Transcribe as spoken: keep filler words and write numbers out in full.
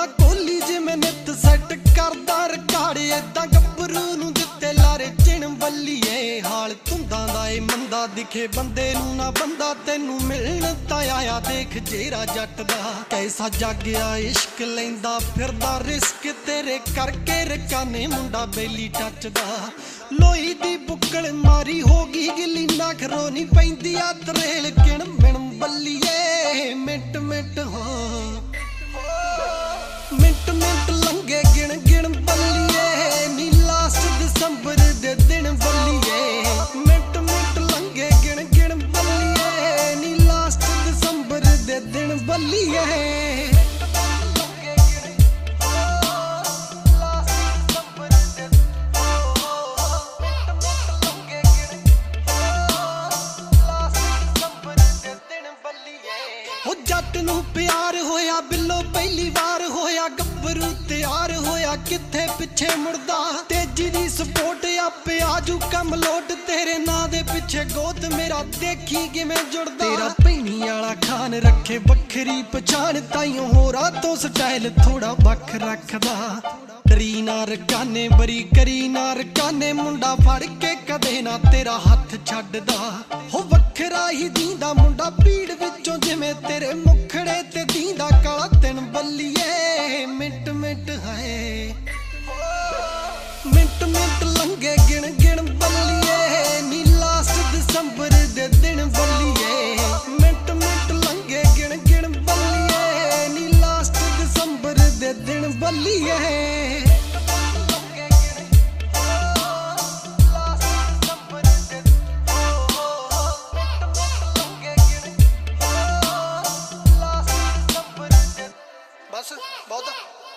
ਬੋਲਾਂ ਕੋਲੀ ਜਿਵੇਂ ਨਿੱਤ ਸੈੱਟ ਕਰਦਾ ਰਿਕਾਰਡ ਏਦਾਂ ਗੱਭਰੂ ਨੂੰ ਦਿੱਤੇ ਲਾਰੇ ਚਿਣ ਬੱਲੀਏ ਹਾਲ ਤੁੰਦਾਂ ਦਾ ਏ ਮੰਦਾ ਦਿਖੇ ਬੰਦੇ ਨੂੰ ਨਾ ਬੰਦਾ ਤੈਨੂੰ ਮਿਲਣ ਤਾਂ ਆਇਆ ਦੇਖ ਜੇਰਾ ਜੱਟ ਦਾ ਕੈਸਾ ਜਾਗਿਆ ਇਸ਼ਕ ਲੈਂਦਾ ਫਿਰਦਾ ਰਿਸਕ ਤੇਰੇ ਕਰਕੇ ਰਕਾਨੇ ਮੁੰਡਾ ਬੇਲੀ ਟੱਚਦਾ ਲੋਈ ਦੀ ਬੁੱਕਲ ਮਾਰੀ ਹੋ ਗਈ ਗਿੱਲੀ ਨਾ ਖਰੋ ਨਹੀਂ ਪੈਂਦੀ ਆ ਤਰੇਲ ਕਿਣ ਮਿਣ ਬੱਲੀਏ ਮਿੰਟ ਮਿੰਟ ਹਾਂ ਮਿੰਟ ਮਿੰਟ ਲੰਘੇ ਗਿਣ ਗਿਣ ਬੱਲੀਏ ਨੀ ਲਾਸਟ ਦਸੰਬਰ ਦੇ ਦਿਨ ਬੱਲੀਏ ਮਿੰਟ ਮਿੰਟ ਲੰਘੇ ਗਿਣ ਗਿਣ ਬੱਲੀਏ ਨੀ ਲਾਸਟ ਦਸੰਬਰ ਦੇ ਦਿਨ ਬੱਲੀਏ ਉਹ ਜੱਟ ਨੂੰ ਪਿਆਰ ਹੋਇਆ ਬਿੱਲੋ ਪਹਿਲੀ ਵਾਰ ਹੋਇਆ ਗੱਭਰੂ ਤਿਆਰ ਹੋਇਆ ਕਿੱਥੇ ਪਿੱਛੇ ਮੁੜਦਾ ਤੇਜੀ ਦੀ ਸਪੋਰਟ ਆਪੇ ਆਜੂ ਕੰਮ ਲੋਟ ਤੇਰੇ ਨਾਂ ਦੇ ਪਿੱਛੇ ਗੋਤ ਮੇਰਾ ਦੇਖੀ ਕਿਵੇਂ ਜੁੜਦਾ ਤੇਰਾ ਪੈਣੀ ਵਾਲਾ ਖਾਨ ਰੱਖੇ ਵੱਖਰੀ ਪਛਾਣ ਤਾਈਓ ਹੋਰਾਂ ਤੋਂ ਸਟਾਈਲ ਥੋੜਾ ਵੱਖ ਰੱਖਦਾ ਕਰੀ ਨਾ ਰਕਾਨੇ ਬਰੀ ਕਰੀ ਨਾ ਰਕਾਨੇ ਮੁੰਡਾ ਫੜ ਕੇ ਕਦੇ ਨਾ ਤੇਰਾ ਹੱਥ ਛੱਡਦਾ ਹੋ ਵੱਖਰਾ ਹੀ ਦੀਂਦਾ ਮੁੰਡਾ ਭੀੜ ਵਿੱਚੋਂ ਜਿਵੇਂ ਤੇਰੇ ਮੁਖੜੇ ਤੇ ਦੀਂਦਾ ਕਾਲਾ ਤਿੰਨ ਬੱਲੀਏ ਮਿੰਟ ਮਿੰਟ ਹੈ ਮਿੰਟ ਮਿੰਟ ਲੰਘੇ ਗਿਣ ਗਿਣ ਬੱਲੀਏ ਨੀ ਲਾਸਟ ਦਸੰਬਰ ਦੇ ਦਿਨ ਬੱਲੀਏ ਮਿੰਟ ਮਿੰਟ ਲੰਘੇ ਗਿਣ ਗਿਣ ਬੱਲੀਏ ਨੀ ਲਾਸਟ ਦਸੰਬਰ ਦੇ ਦਿਨ ਬੱਲੀਏ ਬਸ ਬਹੁਤ